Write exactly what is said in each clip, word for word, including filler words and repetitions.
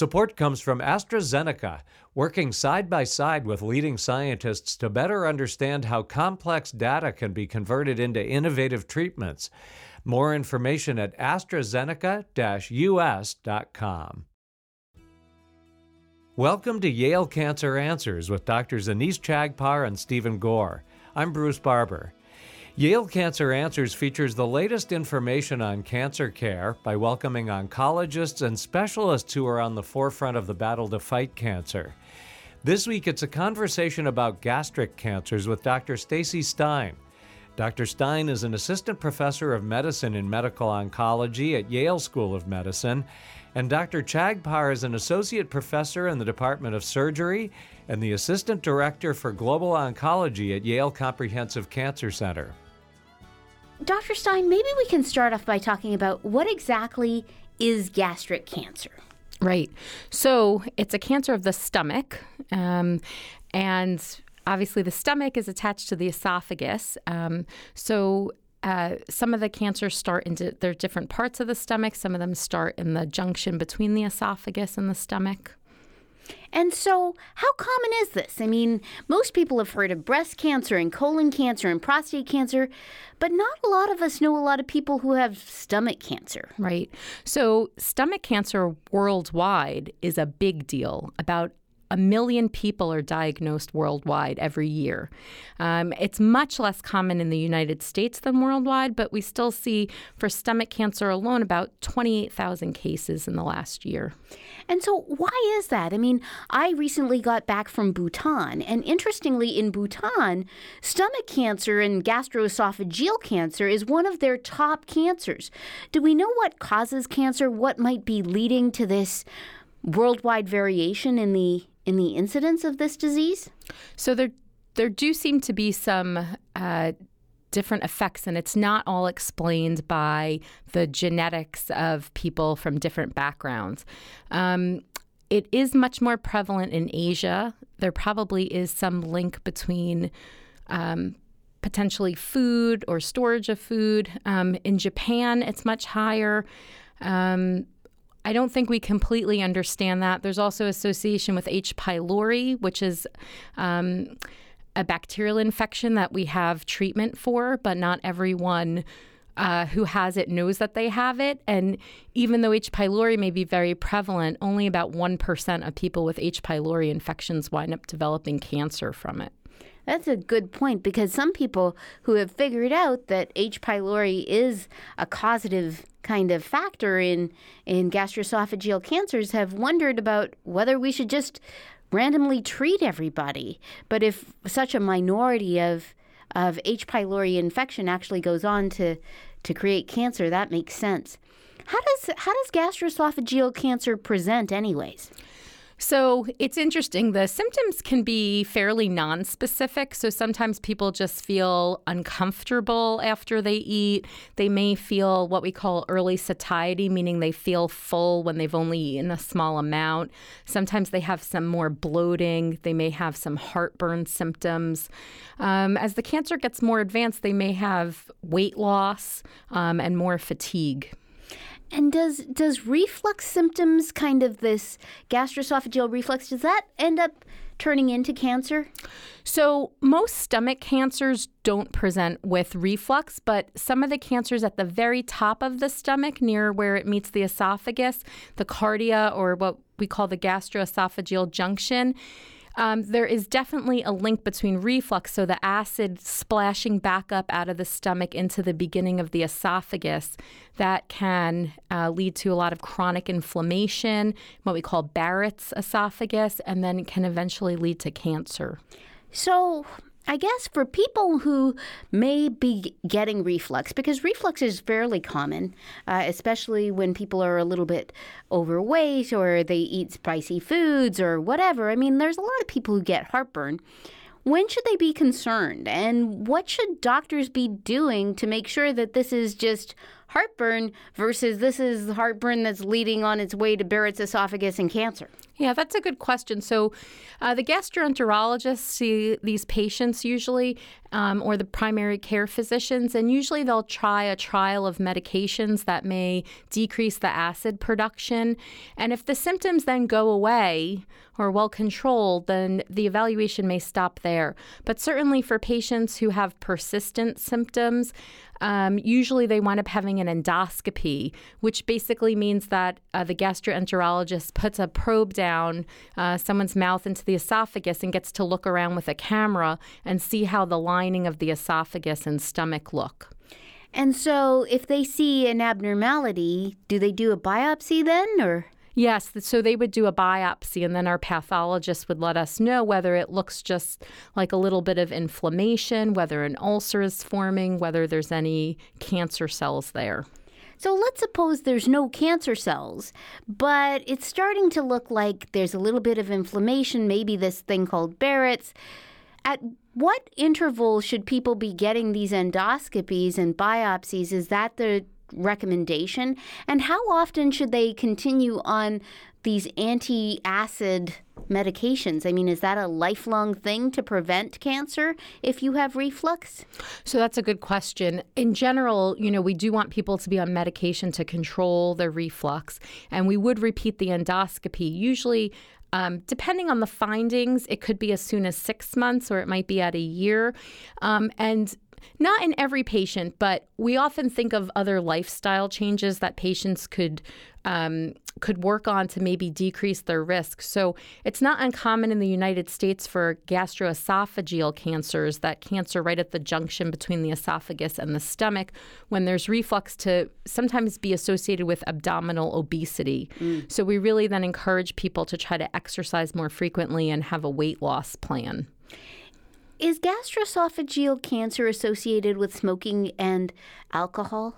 Support comes from AstraZeneca, working side by side with leading scientists to better understand how complex data can be converted into innovative treatments. More information at AstraZeneca dash U S dot com. Welcome to Yale Cancer Answers with Doctors Anees Chagpar and Stephen Gore. I'm Bruce Barber. Yale Cancer Answers features the latest information on cancer care by welcoming oncologists and specialists who are on the forefront of the battle to fight cancer. This week, it's a conversation about gastric cancers with Doctor Stacy Stein. Doctor Stein is an assistant professor of medicine in medical oncology at Yale School of Medicine, and Doctor Chagpar is an associate professor in the Department of Surgery and the assistant director for global oncology at Yale Comprehensive Cancer Center. Doctor Stein, maybe we can start off by talking about what exactly is gastric cancer. Right. So it's a cancer of the stomach, um, and obviously the stomach is attached to the esophagus. Um, so uh, some of the cancers start into, there are different parts of the stomach. Some of them start in the junction between the esophagus and the stomach. And so how common is this? I mean, most people have heard of breast cancer and colon cancer and prostate cancer, but not a lot of us know a lot of people who have stomach cancer. Right. So stomach cancer worldwide is a big deal. About a million people are diagnosed worldwide every year. Um, it's much less common in the United States than worldwide, but we still see for stomach cancer alone about twenty-eight thousand cases in the last year. And so why is that? I mean, I recently got back from Bhutan, and interestingly, in Bhutan, stomach cancer and gastroesophageal cancer is one of their top cancers. Do we know what causes cancer? What might be leading to this worldwide variation in the in the incidence of this disease? So there there do seem to be some uh, different effects, and it's not all explained by the genetics of people from different backgrounds. Um, it is much more prevalent in Asia. There probably is some link between um, potentially food or storage of food. Um, in Japan, it's much higher. Um, I don't think we completely understand that. There's also association with H. pylori, which is um, a bacterial infection that we have treatment for, but not everyone uh, who has it knows that they have it. And even though H. pylori may be very prevalent, only about one percent of people with H. pylori infections wind up developing cancer from it. That's a good point, because some people who have figured out that H. pylori is a causative kind of factor in, in gastroesophageal cancers have wondered about whether we should just randomly treat everybody. But if such a minority of of H. pylori infection actually goes on to, to create cancer, that makes sense. How does how does gastroesophageal cancer present anyways? So it's interesting. The symptoms can be fairly nonspecific. So sometimes people just feel uncomfortable after they eat. They may feel what we call early satiety, meaning they feel full when they've only eaten a small amount. Sometimes they have some more bloating. They may have some heartburn symptoms. Um, as the cancer gets more advanced, they may have weight loss um, and more fatigue. And does does reflux symptoms, kind of this gastroesophageal reflux, does that end up turning into cancer? So most stomach cancers don't present with reflux, but some of the cancers at the very top of the stomach, near where it meets the esophagus, the cardia, or what we call the gastroesophageal junction, Um, there is definitely a link between reflux, so the acid splashing back up out of the stomach into the beginning of the esophagus, that can uh, lead to a lot of chronic inflammation, what we call Barrett's esophagus, and then can eventually lead to cancer. So I guess for people who may be getting reflux, because reflux is fairly common, uh, especially when people are a little bit overweight or they eat spicy foods or whatever. I mean, there's a lot of people who get heartburn. When should they be concerned? And what should doctors be doing to make sure that this is just heartburn versus this is heartburn that's leading on its way to Barrett's esophagus and cancer? Yeah, that's a good question. So uh, the gastroenterologists see these patients usually, um, or the primary care physicians, and usually they'll try a trial of medications that may decrease the acid production. And if the symptoms then go away or well controlled, then the evaluation may stop there. But certainly for patients who have persistent symptoms, Um, usually they wind up having an endoscopy, which basically means that uh, the gastroenterologist puts a probe down uh, someone's mouth into the esophagus and gets to look around with a camera and see how the lining of the esophagus and stomach look. And so if they see an abnormality, do they do a biopsy then, or? Yes, so they would do a biopsy, and then our pathologist would let us know whether it looks just like a little bit of inflammation, whether an ulcer is forming, whether there's any cancer cells there. So let's suppose there's no cancer cells, but it's starting to look like there's a little bit of inflammation, maybe this thing called Barrett's. At what interval should people be getting these endoscopies and biopsies? Is that the recommendation? And how often should they continue on these anti-acid medications? I mean, is that a lifelong thing to prevent cancer if you have reflux? So that's a good question. In general, you know, we do want people to be on medication to control their reflux, and we would repeat the endoscopy. Usually, Um, depending on the findings, it could be as soon as six months or it might be at a year. Um, and not in every patient, but we often think of other lifestyle changes that patients could um, could work on to maybe decrease their risk. So it's not uncommon in the United States for gastroesophageal cancers, that cancer right at the junction between the esophagus and the stomach, when there's reflux, to sometimes be associated with abdominal obesity. Mm. So we really then encourage people to try to exercise more frequently and have a weight loss plan. Is gastroesophageal cancer associated with smoking and alcohol?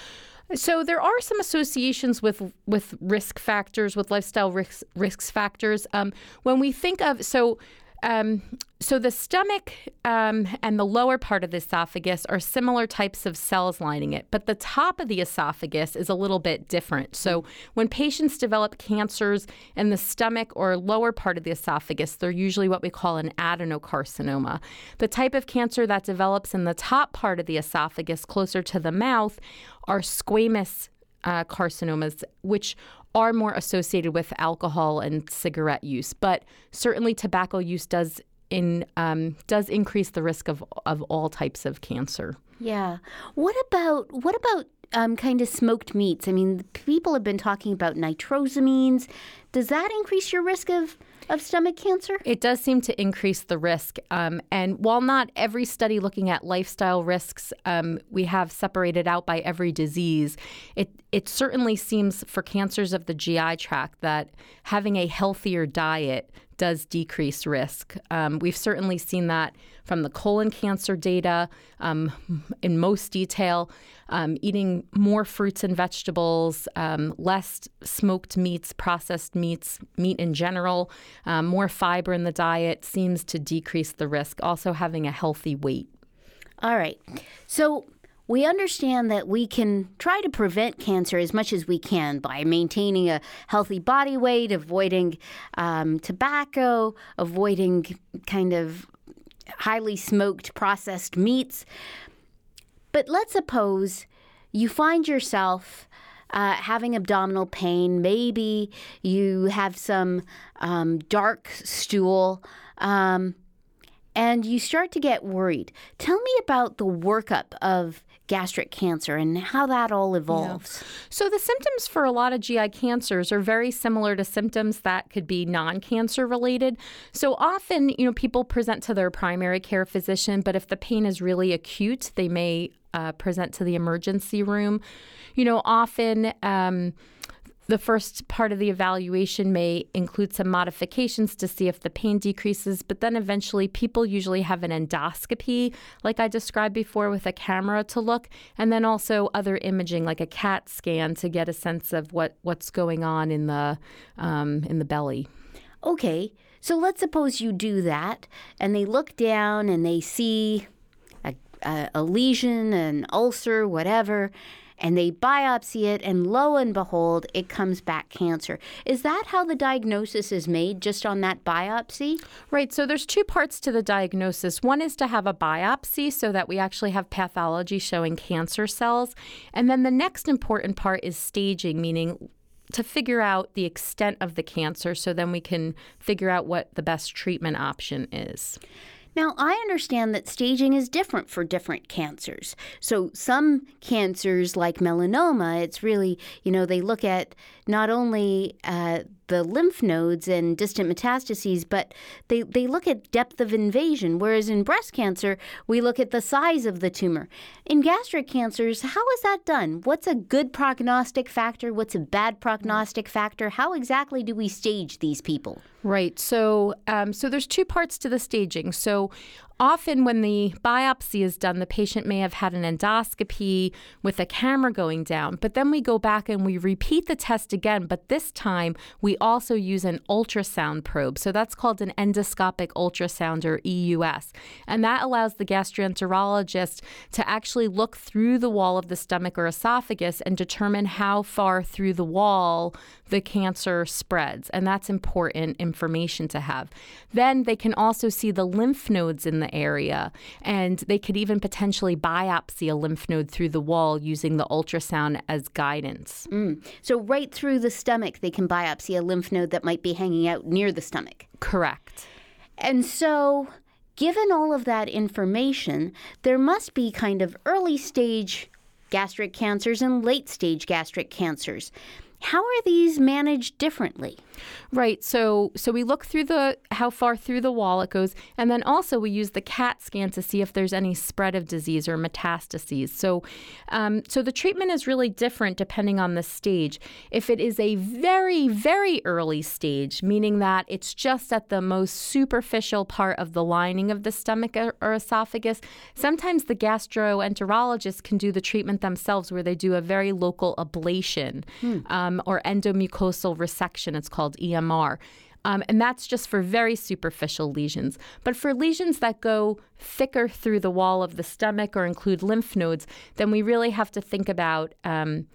So there are some associations with with risk factors, with lifestyle risk risk factors. Um, when we think of so. Um, so the stomach um, and the lower part of the esophagus are similar types of cells lining it, but the top of the esophagus is a little bit different. So when patients develop cancers in the stomach or lower part of the esophagus, they're usually what we call an adenocarcinoma. The type of cancer that develops in the top part of the esophagus, closer to the mouth, are squamous uh, carcinomas, which are more associated with alcohol and cigarette use, but certainly tobacco use does in um, does increase the risk of of all types of cancer. Yeah. What about what about um, kind of smoked meats? I mean, people have been talking about nitrosamines. Does that increase your risk of of stomach cancer? It does seem to increase the risk. Um, and while not every study looking at lifestyle risks um, we have separated out by every disease, it, it certainly seems for cancers of the G I tract that having a healthier diet does decrease risk. Um, we've certainly seen that from the colon cancer data um, in most detail. Um, eating more fruits and vegetables, um, less smoked meats, processed meats, meat in general, um, more fiber in the diet seems to decrease the risk. Also having a healthy weight. All right. So we understand that we can try to prevent cancer as much as we can by maintaining a healthy body weight, avoiding um, tobacco, avoiding kind of highly smoked processed meats. But let's suppose you find yourself uh, having abdominal pain. Maybe you have some um, dark stool. Um, and you start to get worried. Tell me about the workup of gastric cancer and how that all evolves. Yeah. So the symptoms for a lot of G I cancers are very similar to symptoms that could be non-cancer related. So often, you know, people present to their primary care physician, but if the pain is really acute, they may uh, present to the emergency room. You know, often um, the first part of the evaluation may include some modifications to see if the pain decreases, but then eventually people usually have an endoscopy, like I described before, with a camera to look, and then also other imaging, like a CAT scan, to get a sense of what, what's going on in the um, in the belly. Okay, so let's suppose you do that, and they look down and they see a, a, a lesion, an ulcer, whatever, and they biopsy it, and lo and behold, it comes back cancer. Is that how the diagnosis is made, just on that biopsy? Right. So there's two parts to the diagnosis. One is to have a biopsy so that we actually have pathology showing cancer cells. And then the next important part is staging, meaning to figure out the extent of the cancer so then we can figure out what the best treatment option is. Now, I understand that staging is different for different cancers. So some cancers like melanoma, it's really, you know, they look at not only uh, the lymph nodes and distant metastases, but they, they look at depth of invasion, whereas in breast cancer, we look at the size of the tumor. In gastric cancers, how is that done? What's a good prognostic factor? What's a bad prognostic factor? How exactly do we stage these people? Right. So, um, so there's two parts to the staging. So often when the biopsy is done, the patient may have had an endoscopy with a camera going down, but then we go back and we repeat the test again, but this time we also use an ultrasound probe. So that's called an endoscopic ultrasound, or E U S. And that allows the gastroenterologist to actually look through the wall of the stomach or esophagus and determine how far through the wall the cancer spreads. And that's important information to have. Then they can also see the lymph nodes in the area, and they could even potentially biopsy a lymph node through the wall using the ultrasound as guidance. Mm. So right through the stomach, they can biopsy a lymph node that might be hanging out near the stomach. Correct. And so, given all of that information, there must be kind of early stage gastric cancers and late stage gastric cancers. How are these managed differently? Right. So so we look through the how far through the wall it goes, and then also we use the CAT scan to see if there's any spread of disease or metastases. So um, so the treatment is really different depending on the stage. If it is a very, very early stage, meaning that it's just at the most superficial part of the lining of the stomach or, or esophagus, sometimes the gastroenterologist can do the treatment themselves, where they do a very local ablation hmm. um, or endomucosal resection. It's called E M R. Um, and that's just for very superficial lesions. But for lesions that go thicker through the wall of the stomach or include lymph nodes, then we really have to think about um,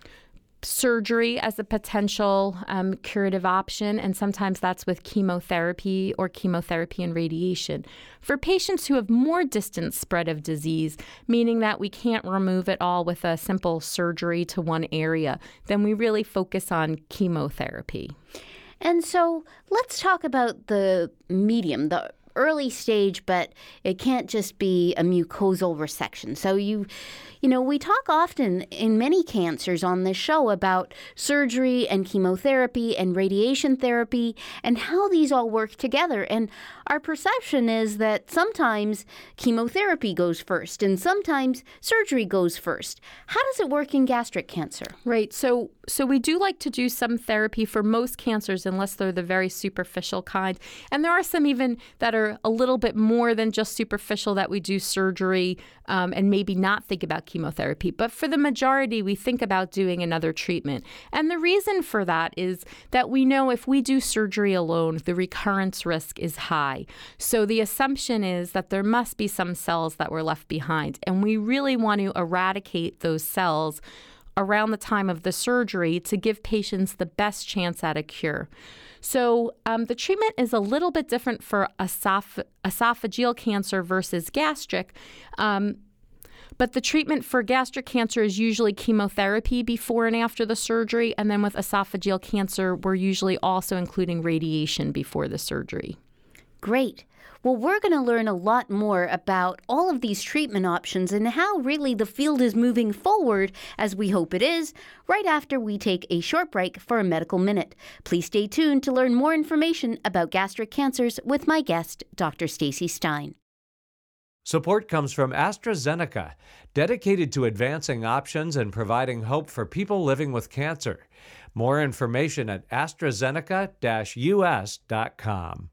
surgery as a potential um, curative option. And sometimes that's with chemotherapy or chemotherapy and radiation. For patients who have more distant spread of disease, meaning that we can't remove it all with a simple surgery to one area, then we really focus on chemotherapy. And so let's talk about the medium, the early stage, but it can't just be a mucosal resection. So you, you know, we talk often in many cancers on this show about surgery and chemotherapy and radiation therapy and how these all work together. And our perception is that sometimes chemotherapy goes first and sometimes surgery goes first. How does it work in gastric cancer? Right. So so we do like to do some therapy for most cancers, unless they're the very superficial kind. And there are some even that are a little bit more than just superficial that we do surgery um, and maybe not think about chemotherapy. But for the majority, we think about doing another treatment. And the reason for that is that we know if we do surgery alone, the recurrence risk is high. So the assumption is that there must be some cells that were left behind. And we really want to eradicate those cells around the time of the surgery to give patients the best chance at a cure. So um, the treatment is a little bit different for esoph- esophageal cancer versus gastric. Um, But the treatment for gastric cancer is usually chemotherapy before and after the surgery. And then with esophageal cancer, we're usually also including radiation before the surgery. Great. Well, we're going to learn a lot more about all of these treatment options and how really the field is moving forward, as we hope it is, right after we take a short break for a medical minute. Please stay tuned to learn more information about gastric cancers with my guest, Doctor Stacey Stein. Support comes from AstraZeneca, dedicated to advancing options and providing hope for people living with cancer. More information at AstraZeneca dash U S dot com.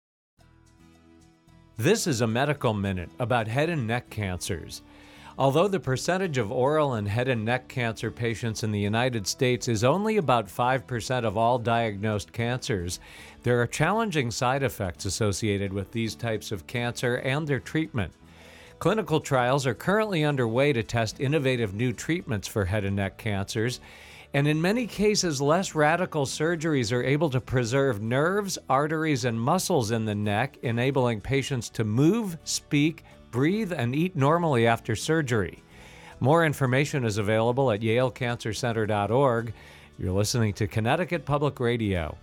This is a medical minute about head and neck cancers. Although the percentage of oral and head and neck cancer patients in the United States is only about five percent of all diagnosed cancers, there are challenging side effects associated with these types of cancer and their treatment. Clinical trials are currently underway to test innovative new treatments for head and neck cancers. And in many cases, less radical surgeries are able to preserve nerves, arteries, and muscles in the neck, enabling patients to move, speak, breathe, and eat normally after surgery. More information is available at yale cancer center dot org. You're listening to Connecticut Public Radio.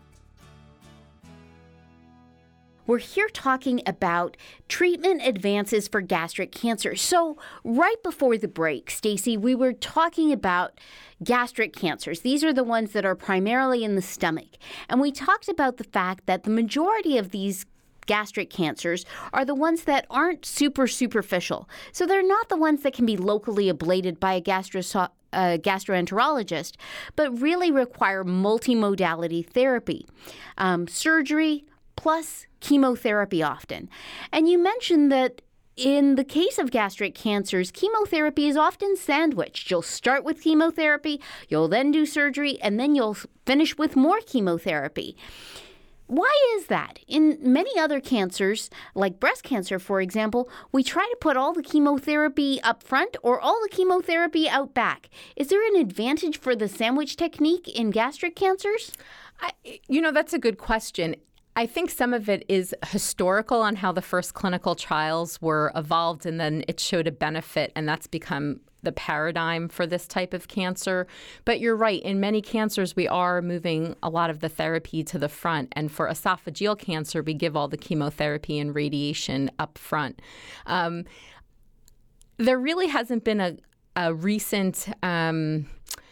We're here talking about treatment advances for gastric cancer. So right before the break, Stacy, we were talking about gastric cancers. These are the ones that are primarily in the stomach. And we talked about the fact that the majority of these gastric cancers are the ones that aren't super superficial. So they're not the ones that can be locally ablated by a gastro- a gastroenterologist, but really require multimodality therapy, um, surgery, plus chemotherapy often. And you mentioned that in the case of gastric cancers, chemotherapy is often sandwiched. You'll start with chemotherapy, you'll then do surgery, and then you'll finish with more chemotherapy. Why is that? In many other cancers, like breast cancer, for example, we try to put all the chemotherapy up front or all the chemotherapy out back. Is there an advantage for the sandwich technique in gastric cancers? I, you know, that's a good question. I think some of it is historical on how the first clinical trials were evolved, and then it showed a benefit, and that's become the paradigm for this type of cancer. But you're right. In many cancers, we are moving a lot of the therapy to the front. And for esophageal cancer, we give all the chemotherapy and radiation up front. Um, there really hasn't been a, a recent um,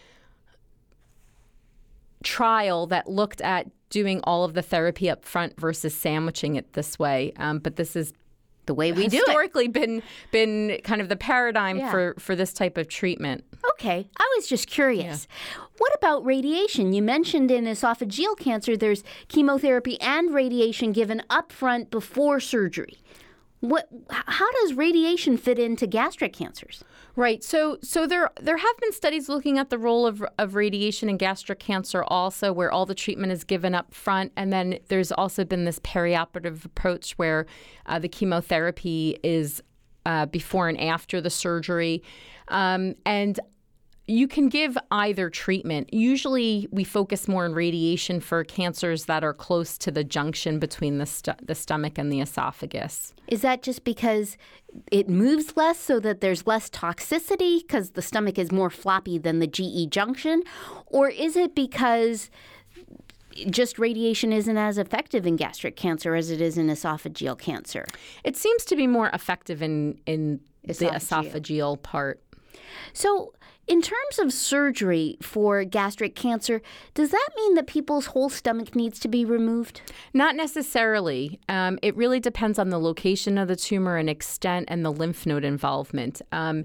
trial that looked at doing all of the therapy up front versus sandwiching it this way. Um, but this is the way we do it. Historically been been kind of the paradigm yeah. for, for this type of treatment. Okay. I was just curious. Yeah. What about radiation? You mentioned in esophageal cancer there's chemotherapy and radiation given up front before surgery. What? How does radiation fit into gastric cancers? Right. So so there there have been studies looking at the role of, of radiation in gastric cancer also, where all the treatment is given up front. And then there's also been this perioperative approach where uh, the chemotherapy is uh, before and after the surgery. Um, and you can give either treatment. Usually we focus more on radiation for cancers that are close to the junction between the, st- the stomach and the esophagus. Is that just because it moves less so that there's less toxicity because the stomach is more floppy than the G E junction? Or is it because just radiation isn't as effective in gastric cancer as it is in esophageal cancer? It seems to be more effective in, in esophageal. the esophageal part. So in terms of surgery for gastric cancer, does that mean that people's whole stomach needs to be removed? Not necessarily. Um, it really depends on the location of the tumor and extent and the lymph node involvement. Um,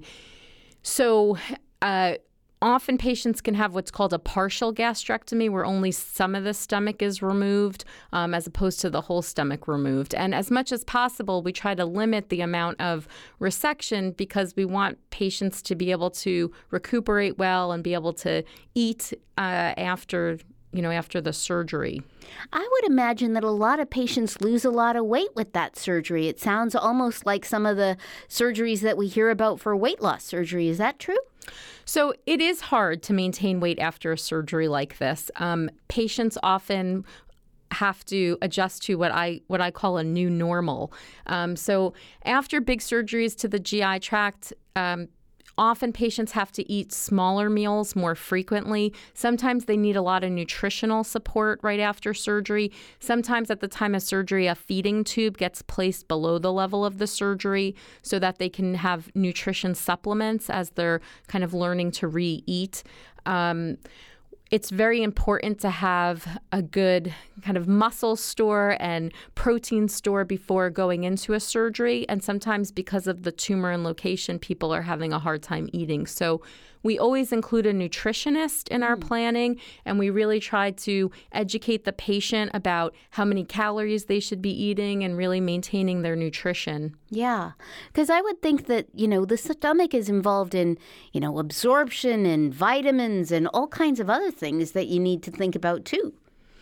so uh, often patients can have what's called a partial gastrectomy, where only some of the stomach is removed, um, as opposed to the whole stomach removed. And as much as possible, we try to limit the amount of resection because we want patients to be able to recuperate well and be able to eat uh, after, you know, after the surgery. I would imagine that a lot of patients lose a lot of weight with that surgery. It sounds almost like some of the surgeries that we hear about for weight loss surgery. Is that true? So it is hard to maintain weight after a surgery like this. Um, patients often have to adjust to what I what I call a new normal. Um, so after big surgeries to the G I tract, um, often patients have to eat smaller meals more frequently. Sometimes they need a lot of nutritional support right after surgery. Sometimes at the time of surgery, a feeding tube gets placed below the level of the surgery so that they can have nutrition supplements as they're kind of learning to re-eat. Um, It's very important to have a good kind of muscle store and protein store before going into a surgery. And sometimes because of the tumor and location, people are having a hard time eating. So we always include a nutritionist in our mm. planning, and we really try to educate the patient about how many calories they should be eating and really maintaining their nutrition. Yeah, because I would think that, you know, the stomach is involved in, you know, absorption and vitamins and all kinds of other things that you need to think about too.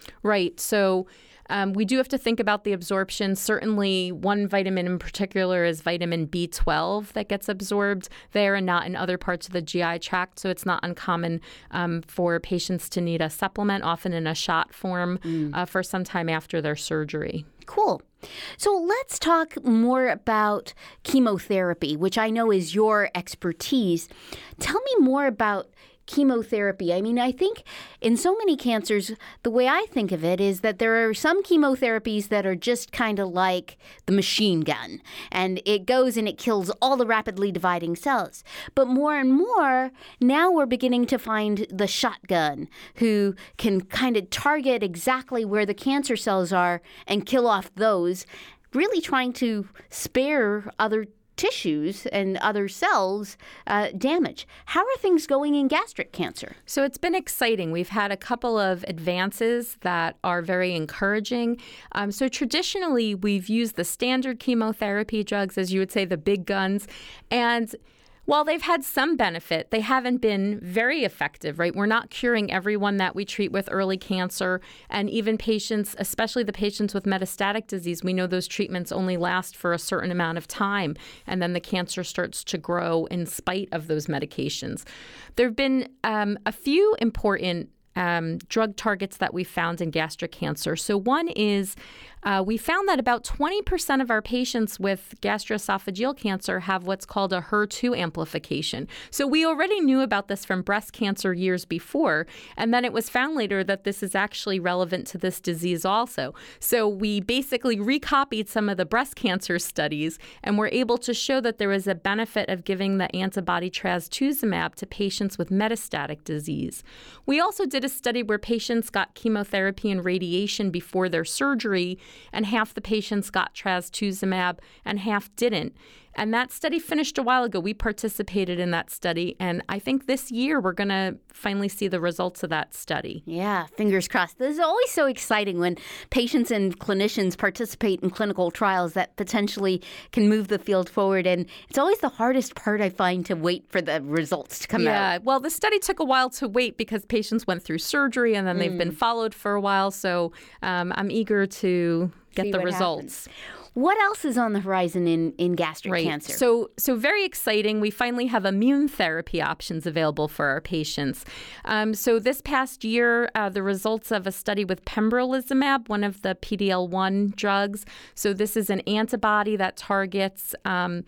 Right. So um, we do have to think about the absorption. Certainly, one vitamin in particular is vitamin B twelve that gets absorbed there and not in other parts of the G I tract. So it's not uncommon um, for patients to need a supplement, often in a shot form, mm. uh, for some time after their surgery. Cool. So let's talk more about chemotherapy, which I know is your expertise. Tell me more about chemotherapy. I mean, I think in so many cancers, the way I think of it is that there are some chemotherapies that are just kind of like the machine gun, and it goes and it kills all the rapidly dividing cells. But more and more, now we're beginning to find the shotgun, who can kind of target exactly where the cancer cells are and kill off those, really trying to spare other tissues and other cells uh, damage. How are things going in gastric cancer? So it's been exciting. We've had a couple of advances that are very encouraging. Um, so traditionally, we've used the standard chemotherapy drugs, as you would say, the big guns. And while they've had some benefit, they haven't been very effective, right? We're not curing everyone that we treat with early cancer. And even patients, especially the patients with metastatic disease, we know those treatments only last for a certain amount of time. And then the cancer starts to grow in spite of those medications. There have been um, a few important Um, drug targets that we found in gastric cancer. So one is uh, we found that about twenty percent of our patients with gastroesophageal cancer have what's called a H E R two amplification. So we already knew about this from breast cancer years before, and then it was found later that this is actually relevant to this disease also. So we basically recopied some of the breast cancer studies and were able to show that there was a benefit of giving the antibody trastuzumab to patients with metastatic disease. We also did a study where patients got chemotherapy and radiation before their surgery, and half the patients got trastuzumab and half didn't. And that study finished a while ago. We participated in that study, and I think this year we're going to finally see the results of that study. Yeah, fingers crossed. This is always so exciting when patients and clinicians participate in clinical trials that potentially can move the field forward. And it's always the hardest part, I find, to wait for the results to come yeah, out. Yeah, well, the study took a while to wait because patients went through surgery and then they've mm. been followed for a while. So um, I'm eager to get See the what results. Happens. What else is on the horizon in, in gastric right. cancer? So, so very exciting. We finally have immune therapy options available for our patients. Um, so this past year, uh, the results of a study with pembrolizumab, one of the P D L one drugs. So this is an antibody that targets um,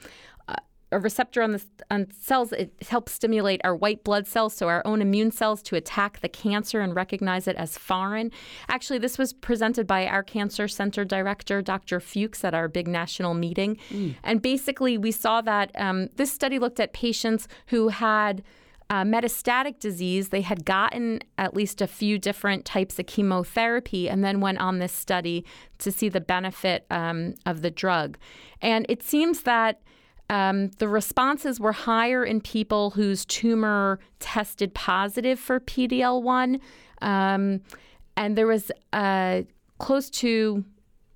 a receptor on the on cells. It helps stimulate our white blood cells, so our own immune cells, to attack the cancer and recognize it as foreign. Actually, this was presented by our cancer center director, Doctor Fuchs, at our big national meeting. Mm. And basically, we saw that um, this study looked at patients who had Uh, metastatic disease. They had gotten at least a few different types of chemotherapy and then went on this study to see the benefit um, of the drug. And it seems that Um, the responses were higher in people whose tumor tested positive for P D L one. Um, and there was uh, close to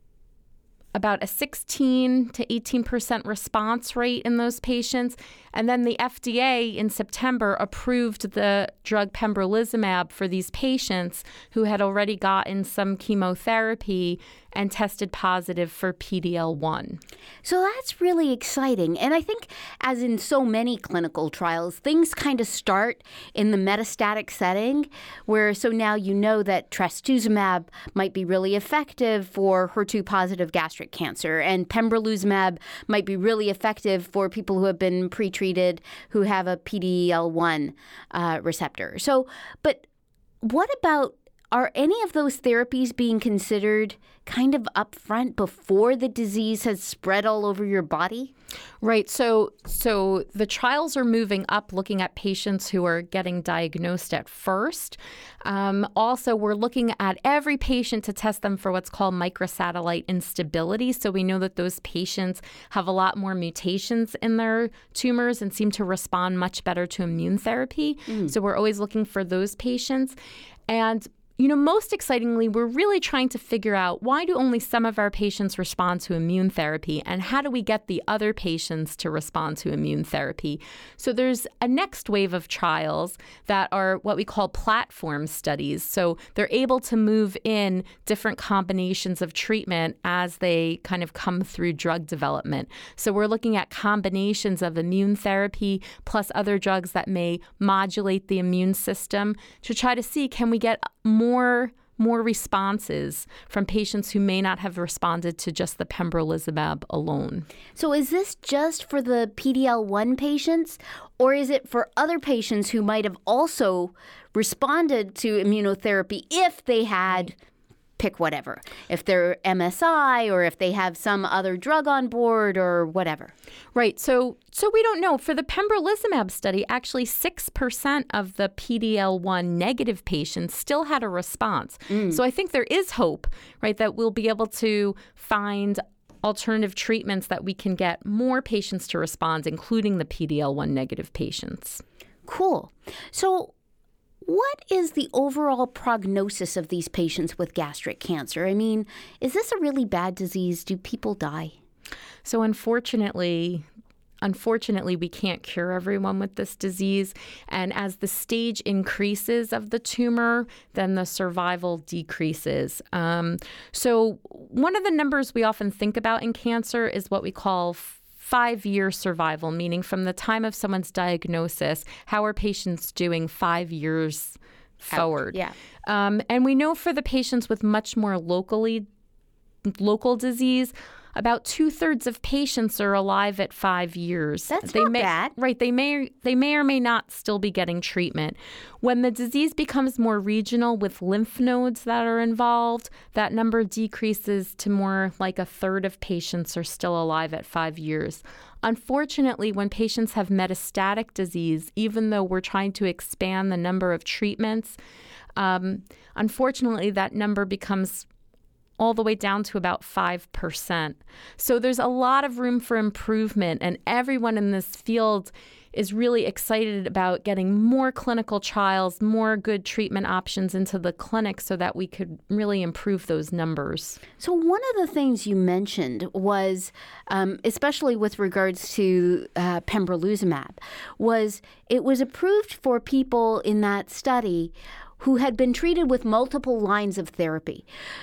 about a sixteen to eighteen percent response rate in those patients. And then the F D A in September approved the drug pembrolizumab for these patients who had already gotten some chemotherapy and tested positive for P D L one. So that's really exciting. And I think, as in so many clinical trials, things kind of start in the metastatic setting, where so now you know that trastuzumab might be really effective for H E R two positive gastric cancer, and pembrolizumab might be really effective for people who have been pretreated who have a P D L one uh, receptor. So, but what about, are any of those therapies being considered kind of upfront before the disease has spread all over your body? Right. So so the trials are moving up, looking at patients who are getting diagnosed at first. Um, also, we're looking at every patient to test them for what's called microsatellite instability. So we know that those patients have a lot more mutations in their tumors and seem to respond much better to immune therapy. Mm. So we're always looking for those patients. And you know, most excitingly, we're really trying to figure out why do only some of our patients respond to immune therapy, and how do we get the other patients to respond to immune therapy? So there's a next wave of trials that are what we call platform studies. So they're able to move in different combinations of treatment as they kind of come through drug development. So we're looking at combinations of immune therapy plus other drugs that may modulate the immune system to try to see, can we get more More, more responses from patients who may not have responded to just the pembrolizumab alone. So is this just for the P D L one patients, or is it for other patients who might have also responded to immunotherapy if they had, pick whatever, if they're M S I or if they have some other drug on board or whatever? Right. So so we don't know. For the pembrolizumab study, actually six percent of the P D L one negative patients still had a response. Mm. So I think there is hope, right, that we'll be able to find alternative treatments that we can get more patients to respond, including the P D L one negative patients. Cool. So what is the overall prognosis of these patients with gastric cancer? I mean, is this a really bad disease? Do people die? So unfortunately, unfortunately, we can't cure everyone with this disease. And as the stage increases of the tumor, then the survival decreases. Um, so one of the numbers we often think about in cancer is what we call five-year survival, meaning from the time of someone's diagnosis, how are patients doing five years forward? Out. Yeah. Um, and we know for the patients with much more locally local disease, about two-thirds of patients are alive at five years. That's they not may, bad. Right. They may they may or may not still be getting treatment. When the disease becomes more regional with lymph nodes that are involved, that number decreases to more like a third of patients are still alive at five years. Unfortunately, when patients have metastatic disease, even though we're trying to expand the number of treatments, um, unfortunately, that number becomes all the way down to about five percent. So there's a lot of room for improvement, and everyone in this field is really excited about getting more clinical trials, more good treatment options into the clinic so that we could really improve those numbers. So one of the things you mentioned was, um, especially with regards to uh, pembrolizumab, was it was approved for people in that study who had been treated with multiple lines of therapy.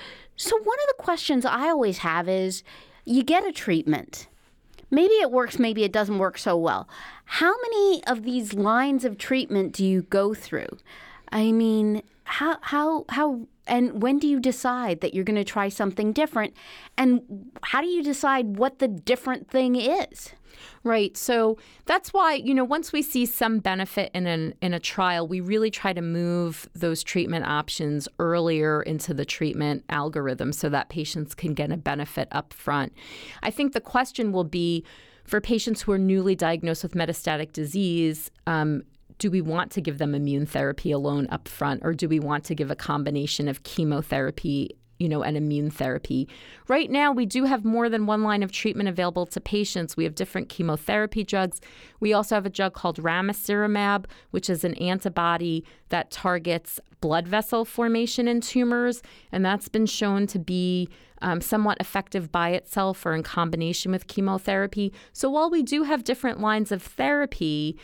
So one of the questions I always have is, you get a treatment. Maybe it works, maybe it doesn't work so well. How many of these lines of treatment do you go through? I mean, how, how, how, and when do you decide that you're going to try something different? And how do you decide what the different thing is? Right. So that's why, you know, once we see some benefit in an in a trial, we really try to move those treatment options earlier into the treatment algorithm so that patients can get a benefit up front. I think the question will be, for patients who are newly diagnosed with metastatic disease, um, do we want to give them immune therapy alone up front, or do we want to give a combination of chemotherapy, you know, and immune therapy? Right now, we do have more than one line of treatment available to patients. We have different chemotherapy drugs. We also have a drug called ramucirumab, which is an antibody that targets blood vessel formation in tumors, and that's been shown to be um, somewhat effective by itself or in combination with chemotherapy. So while we do have different lines of therapy,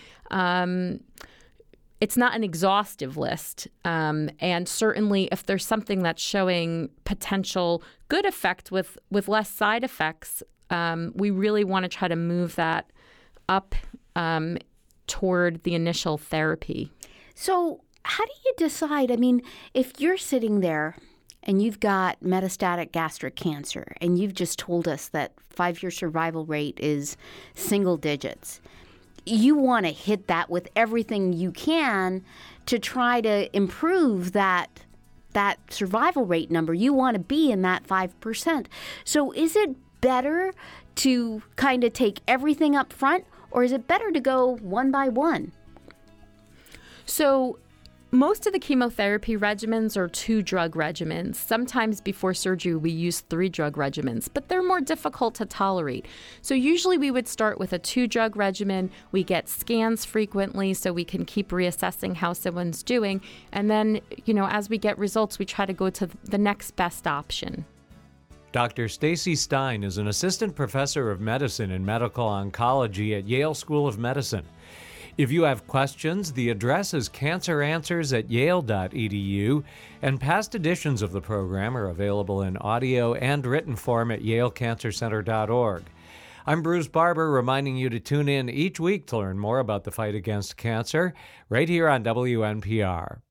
um, it's not an exhaustive list. Um, and certainly if there's something that's showing potential good effect with, with less side effects, um, we really want to try to move that up um, toward the initial therapy. So how do you decide? I mean, if you're sitting there and you've got metastatic gastric cancer and you've just told us that five-year survival rate is single digits, you want to hit that with everything you can to try to improve that that survival rate number. You want to be in that five percent. So is it better to kind of take everything up front, or is it better to go one by one? So Most of the chemotherapy regimens are two drug regimens. Sometimes before surgery, we use three drug regimens, but they're more difficult to tolerate. So usually we would start with a two drug regimen. We get scans frequently so we can keep reassessing how someone's doing. And then, you know, as we get results, we try to go to the next best option. Doctor Stacy Stein is an assistant professor of medicine and medical oncology at Yale School of Medicine. If you have questions, the address is cancer answers at yale dot e d u, and past editions of the program are available in audio and written form at yale cancer center dot org. I'm Bruce Barber, reminding you to tune in each week to learn more about the fight against cancer, right here on W N P R.